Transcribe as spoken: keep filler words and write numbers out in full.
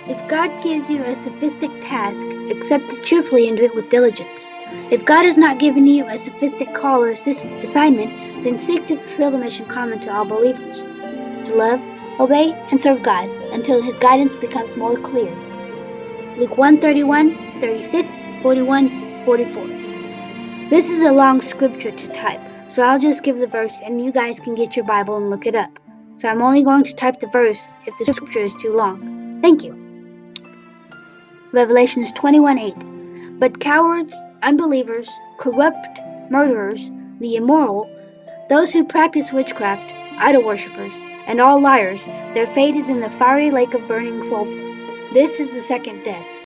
If God gives you a sophistic task, accept it cheerfully and do it with diligence. If God has not given you a sophistic call or assis- assignment, then seek to fulfill the mission common to all believers: to love, obey, and serve God until His guidance becomes more clear. Luke one thirty-one, thirty-six, forty-one, forty-four. This is a long scripture to type, so I'll just give the verse and you guys can get your Bible and look it up. So I'm only going to type the verse if the scripture is too long. Thank you. Revelations twenty-one eight. But cowards, unbelievers, corrupt, murderers, the immoral, those who practice witchcraft, idol worshippers, and all liars, their fate is in the fiery lake of burning sulfur. This is the second death.